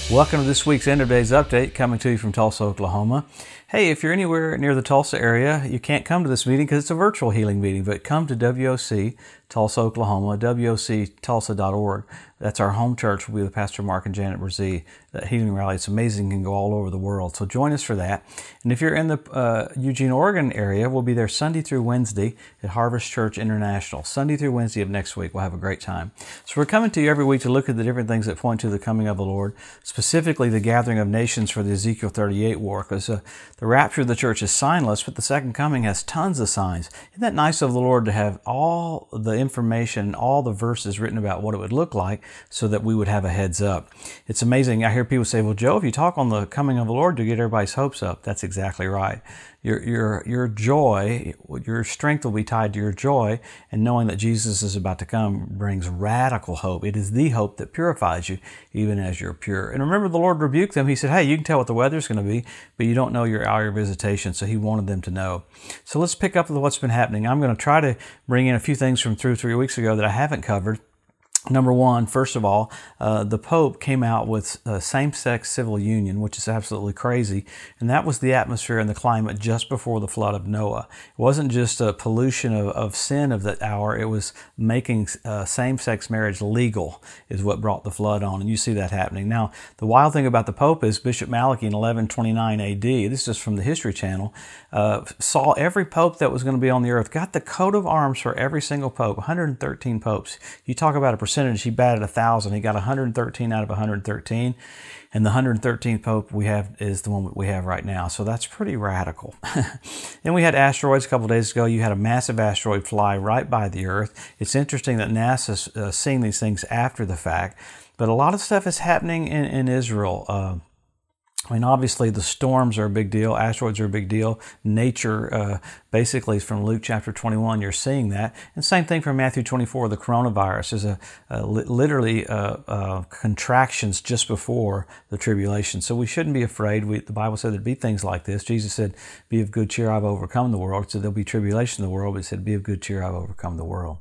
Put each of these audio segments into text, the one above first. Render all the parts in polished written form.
Welcome to this week's End of Days Update, coming to you from Tulsa, Oklahoma. Hey, if you're anywhere near the Tulsa area, you can't come to this meeting because it's a virtual healing meeting, but come to WOC, Tulsa, Oklahoma, WOCTulsa.org. That's our home church. We'll be with Pastor Mark and Janet Brzee. That healing rally, it's amazing, can go all over the world. So join us for that. And if you're in the Eugene, Oregon area, we'll be there Sunday through Wednesday at Harvest Church International. Sunday through Wednesday of next week. We'll have a great time. So we're coming to you every week to look at the different things that point to the coming of the Lord, specifically the gathering of nations for the Ezekiel 38 war, because the rapture of the church is signless, but the second coming has tons of signs. Isn't that nice of the Lord to have all the information, all the verses written about what it would look like so that we would have a heads up? It's amazing. I hear people say, well, Joe, if you talk on the coming of the Lord to get everybody's hopes up. That's exactly right. Your joy, your strength will be tied to your joy, and knowing that Jesus is about to come brings radical hope. It is the hope that purifies you, even as you're pure. And remember, the Lord rebuked them. He said, hey, you can tell what the weather's going to be, but you don't know your hour of visitation. So he wanted them to know. So let's pick up with what's been happening. I'm going to try to bring in a few things from 3 weeks ago that I haven't covered. Number one, first of all, the Pope came out with same-sex civil union, which is absolutely crazy. And that was the atmosphere and the climate just before the flood of Noah. It wasn't just a pollution of sin of that hour. It was making same-sex marriage legal is what brought the flood on. And you see that happening. Now, the wild thing about the Pope is Bishop Malachy in 1129 AD, this is just from the History Channel, saw every Pope that was going to be on the earth, got the coat of arms for every single Pope, 113 popes. You talk about a percentage, he batted 1,000. He got 113 out of 113. And the 113th Pope we have is the one that we have right now. So that's pretty radical. Then we had asteroids a couple of days ago. You had a massive asteroid fly right by the Earth. It's interesting that NASA's seeing these things after the fact. But a lot of stuff is happening in Israel. I mean, obviously, the storms are a big deal. Asteroids are a big deal. Nature, basically, from Luke chapter 21, you're seeing that. And same thing from Matthew 24, the coronavirus is literally contractions just before the tribulation. So we shouldn't be afraid. The Bible said there'd be things like this. Jesus said, be of good cheer, I've overcome the world. So there'll be tribulation in the world, but he said, be of good cheer, I've overcome the world.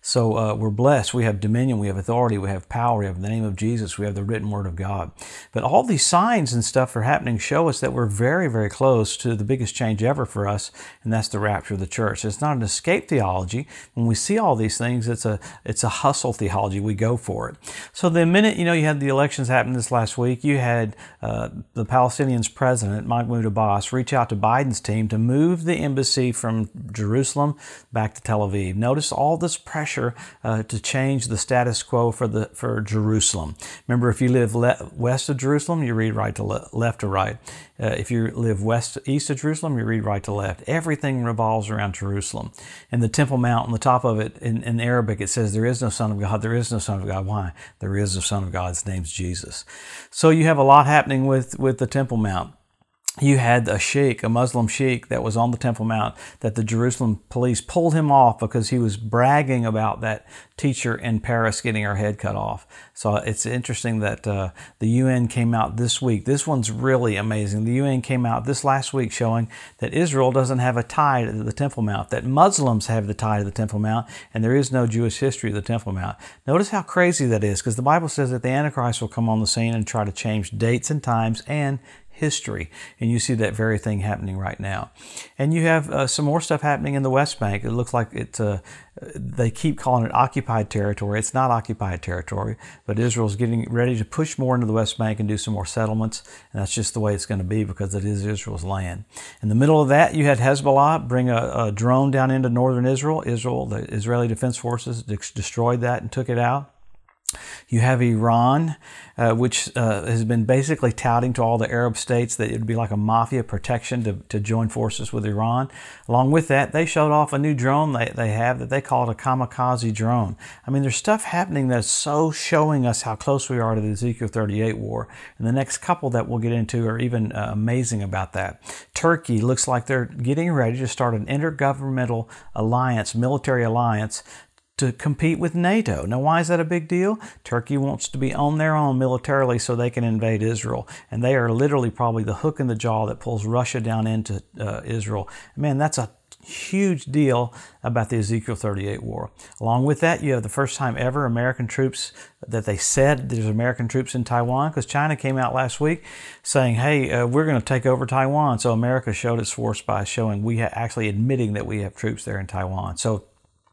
So we're blessed. We have dominion, we have authority, we have power, we have the name of Jesus, we have the written word of God. But all these signs and stuff are happening show us that we're very, very close to the biggest change ever for us, and that's the rapture of the church. It's not an escape theology. When we see all these things, it's a hustle theology. We go for it. So the minute, you had the elections happen this last week, you had the Palestinians president, Mahmoud Abbas, reach out to Biden's team to move the embassy from Jerusalem back to Tel Aviv. Notice all this pressure to change the status quo for Jerusalem. Remember, if you live west of Jerusalem, you read right to left to right. If you live east of Jerusalem, you read right to left. Everything revolves around Jerusalem. And the Temple Mount, on the top of it, in Arabic, it says, there is no Son of God, there is no Son of God. Why? There is a Son of God, his name's Jesus. So you have a lot happening with the Temple Mount. You had a Muslim sheikh that was on the Temple Mount that the Jerusalem police pulled him off because he was bragging about that teacher in Paris getting her head cut off. So it's interesting that the UN came out this week. This one's really amazing. The UN came out this last week showing that Israel doesn't have a tie to the Temple Mount, that Muslims have the tie to the Temple Mount, and there is no Jewish history of the Temple Mount. Notice how crazy that is, because the Bible says that the Antichrist will come on the scene and try to change dates and times and history. And you see that very thing happening right now. And you have some more stuff happening in the West Bank. It looks like they keep calling it occupied territory. It's not occupied territory, but Israel's getting ready to push more into the West Bank and do some more settlements. And that's just the way it's going to be because it is Israel's land. In the middle of that, you had Hezbollah bring a drone down into northern Israel. The Israeli Defense Forces destroyed that and took it out. You have Iran, which has been basically touting to all the Arab states that it would be like a mafia protection to join forces with Iran. Along with that, they showed off a new drone they have that they call it a kamikaze drone. I mean, there's stuff happening that's so showing us how close we are to the Ezekiel 38 war. And the next couple that we'll get into are even amazing about that. Turkey looks like they're getting ready to start an intergovernmental alliance, military alliance, to compete with NATO. Now, why is that a big deal? Turkey wants to be on their own militarily so they can invade Israel. And they are literally probably the hook in the jaw that pulls Russia down into Israel. Man, that's a huge deal about the Ezekiel 38 war. Along with that, you have the first time ever American troops that they said there's American troops in Taiwan, because China came out last week saying, hey, we're going to take over Taiwan. So America showed its force by showing actually admitting that we have troops there in Taiwan. So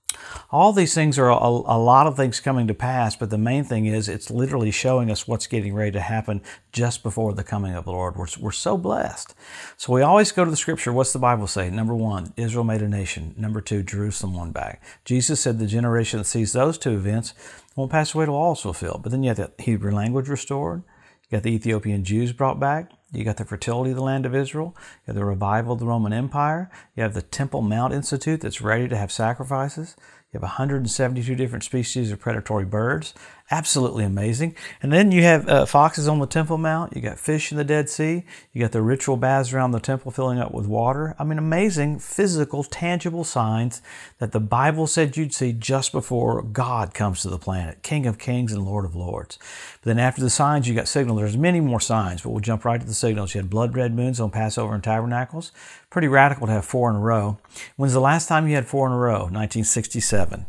all these things are a lot of things coming to pass, but the main thing is it's literally showing us what's getting ready to happen just before the coming of the Lord. We're so blessed. So we always go to the scripture. What's the Bible say? Number 1, Israel made a nation. Number 2, Jerusalem won back. Jesus said the generation that sees those two events won't pass away till all is fulfilled. But then you have the Hebrew language restored. You got the Ethiopian Jews brought back. You got the fertility of the land of Israel. You have the revival of the Roman Empire. You have the Temple Mount Institute that's ready to have sacrifices. You have 172 different species of predatory birds. Absolutely amazing. And then you have foxes on the Temple Mount. You got fish in the Dead Sea. You got the ritual baths around the temple filling up with water. I mean, amazing physical, tangible signs that the Bible said you'd see just before God comes to the planet, King of Kings and Lord of Lords. But then after the signs, you got signals. There's many more signs, but we'll jump right to the signals. You had blood red moons on Passover and Tabernacles. Pretty radical to have 4 in a row. When's the last time you had 4 in a row? 1967,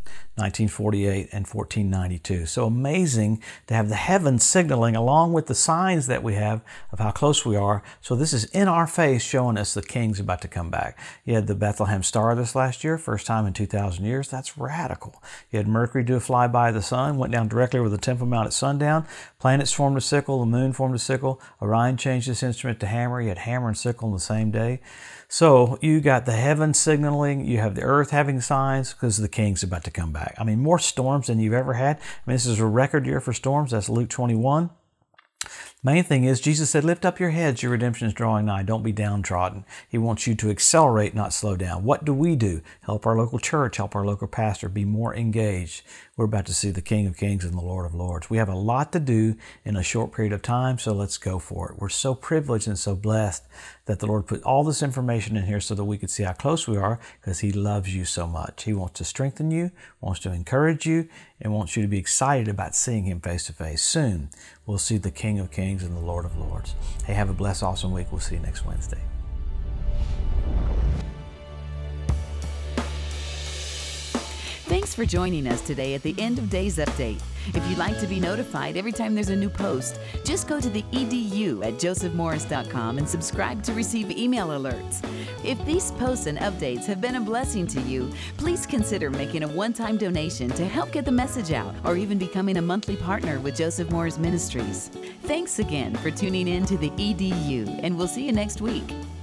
1948, and 1492. So amazing to have the heavens signaling along with the signs that we have of how close we are. So this is in our face showing us the King's about to come back. You had the Bethlehem star this last year, first time in 2,000 years. That's radical. You had Mercury do a flyby of the sun, went down directly over the Temple Mount at sundown. Planets formed a sickle, the moon formed a sickle. Orion changed its instrument to hammer. You had hammer and sickle on the same day. So you got the heavens signaling, you have the earth having signs because the King's about to come back. I mean, more storms than you've ever had. I mean, this is a record year for storms. That's Luke 21. Main thing is, Jesus said, lift up your heads, your redemption is drawing nigh. Don't be downtrodden. He wants you to accelerate, not slow down. What do we do? Help our local church, help our local pastor be more engaged. We're about to see the King of Kings and the Lord of Lords. We have a lot to do in a short period of time, so let's go for it. We're so privileged and so blessed that the Lord put all this information in here so that we could see how close we are, because He loves you so much. He wants to strengthen you, wants to encourage you, and wants you to be excited about seeing Him face to face. Soon, we'll see the King of Kings and the Lord of Lords. Hey, have a blessed, awesome week. We'll see you next Wednesday. Thanks for joining us today at the End of Days Update. If you'd like to be notified every time there's a new post, just go to the edu at josephmorris.com and subscribe to receive email alerts. If these posts and updates have been a blessing to you, please consider making a one-time donation to help get the message out, or even becoming a monthly partner with Joseph Morris Ministries. Thanks again for tuning in to the EDU, and we'll see you next week.